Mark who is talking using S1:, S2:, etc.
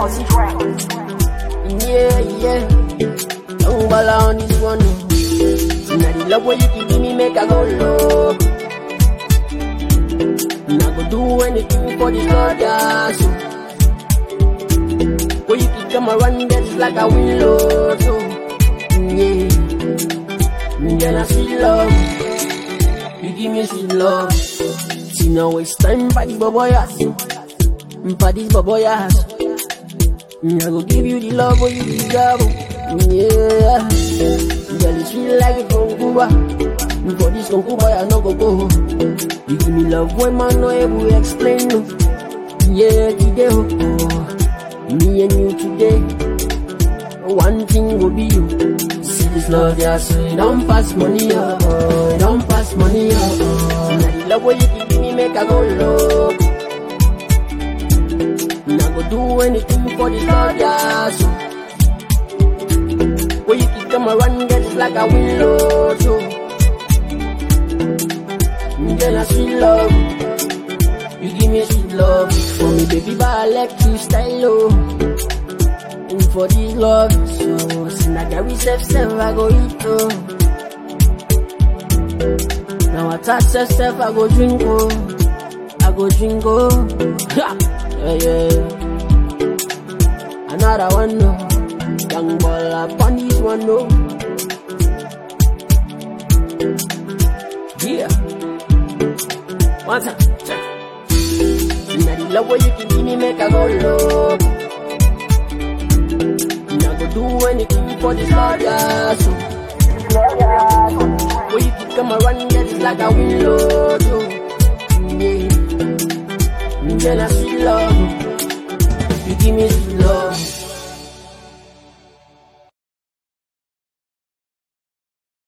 S1: Yeah. Don't ball on this one. Now the love what you give me make I go low. Now go do anything for the Lord, yeah. So, boy, you can come around that's like a willow. So, yeah. Then I feel love. You give me sweet love. See now it's time for the boboyas. For this boboyas. I go give you the love what you deserve. Yeah. Girl, it's feel like a concuba. For this concuba, I no go go. You give me love when man no able to explain. No. Yeah, today, oh. Me and you today. One thing will be you. See this love, yeah, so it don't pass money, oh. It don't pass money, oh. Now the love what you give me make I go low. Now go do anything for the Lord, yeah, so. Where you can come around, get like a willow, so. Then I sweet love. You give me sweet love. For me, baby, but I like you style, oh. And for this love, so. Sin I carry self, I go eat, oh. Now I touch self, I go drink, oh. I go drink, oh. Yeah. Another one, no. Young ball up on this one, no. Yeah. One time, check. Now the love what you can give me make I go low. Now go do anything for this Lord, yeah. So, where you can come around, get it like a willow, so. Yeah. Then I see love. You give me sweet love.